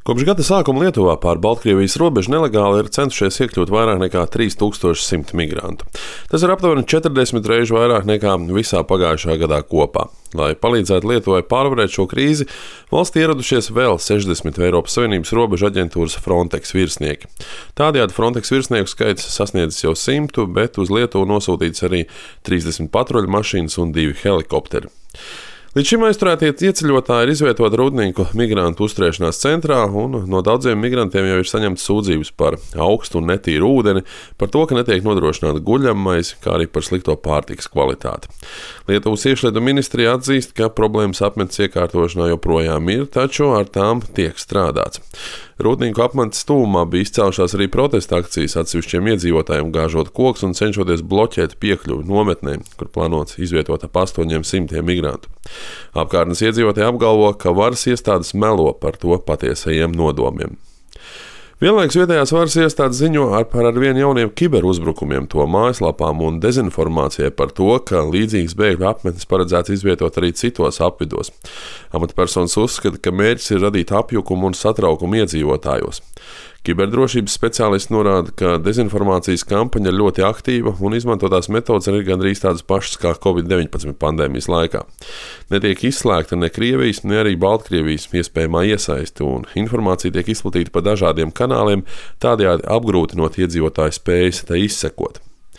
Kopš gada sākuma Lietuvā pār Baltkrievijas robežu nelegāli ir centušies iekļūt vairāk nekā 3100 migrantu. Tas ir aptuveni 40 reizes vairāk nekā visā pagājušā gadā kopā. Lai palīdzētu Lietuvai pārvarēt šo krīzi, valstī ieradušies vēl 60 Eiropas Savienības robežu aģentūras Frontex virsnieki. Tādējādi Frontex virsnieku skaits sasniedzis jau 100, bet uz Lietuvu nosūtīts arī 30 patruļu mašīnas un 2 helikopteri. Līdz šim aizturētie ieceļotāji ir izvietoti Rudnīku migrantu uzturēšanās centrā, un no daudziem migrantiem jau ir saņemtas sūdzības par augstu un netīru ūdeni, par to, ka netiek nodrošināta guļamais, kā arī par slikto pārtikas kvalitāti. Lietuvas iekšlietu ministrija atzīst, ka problēmas apmetnes iekārtošanā joprojām ir, taču ar tām tiek strādāts. Rudnīku apmetnes tuvumā bija izcēlušās arī protesta akcijas atsevišķiem iedzīvotājiem, gāžot kokus un cenšoties bloķēt piekļuvi nometnē, kur plānots izvietot ap 800 migrantu. Apkārtnes iedzīvotāji apgalvo, ka varas iestādes melo par to patiesajiem nodomiem. Vienlaikus vietējās varas iestādes ziņo par arvien jauniem kiberuzbrukumiem to mājaslapām un dezinformācijai par to, ka līdzīgas bēgļu apmetnes paredzēts izvietot arī citos apvidos. Amatpersonas uzskata, ka mērķis ir radīt apjukumu un satraukumu iedzīvotājos. Kiberdrošības speciālisti norāda, ka dezinformācijas kampaņa ir ļoti aktīva un izmantotās metodes ir gandrīz tādas pašas kā Covid-19 pandēmijas laikā. Netiek izslēgta ne Krievijas, ne arī Baltkrievijas iespējamā iesaiste, un informācija tiek izplatīta pa dažādiem kanāliem, tādējādi apgrūtinot iedzīvotāju spējas tai izsekot.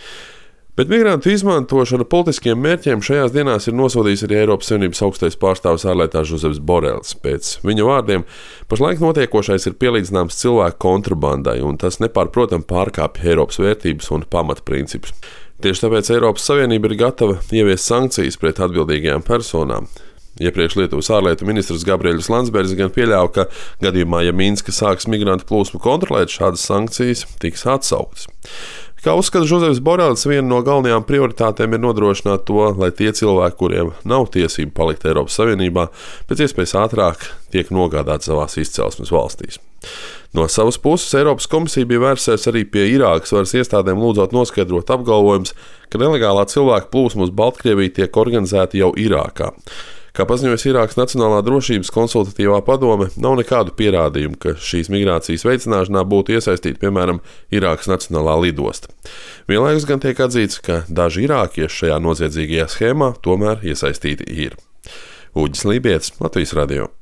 Bet migrantu izmantošana politiskiem mērķiem šajās dienās ir nosodījis arī Eiropas Savienības augstais pārstāvis ārlietās Žozeps Borels. Pēc viņa vārdiem, pašlaik notiekošais ir pielīdzināms cilvēku kontrabandai, un tas nepārprotami pārkāpj Eiropas vērtības un pamatprincipus. Tieši tāpēc Eiropas Savienība ir gatava ieviest sankcijas pret atbildīgajām personām. Iepriekš Lietuvas ārlietu ministrs Gabriēlis Landsbergis gan pieļāva, ka gadījumā, ja Minska sāks migrantu plūsmu kontrolēt, šādas sankcijas tiks atsauktas. Kā uzskata Žozeps Borels, viena no galvenajām prioritātēm ir nodrošināt to, lai tie cilvēki, kuriem nav tiesību palikt Eiropas Savienībā, pēc iespējas ātrāk tiek nogādāti savās izcelsmes valstīs. No savas puses Eiropas komisija bija vērsies arī pie Irākas varas iestādēm lūdzot noskaidrot apgalvojumus, ka nelegālā cilvēku plūsma uz Baltkrieviju tiek organizēta jau Irākā. Kā paziņojas Irākas Nacionālā drošības konsultatīvā padome, nav nekādu pierādījumu, ka šīs migrācijas veicināšanā būtu iesaistīta, piemēram, Irākas Nacionālā lidosta. Vienlaikus gan tiek atzīts, ka daži irākieši šajā noziedzīgajā schēmā tomēr iesaistīti ir. Uģis Lībietis, Latvijas radio.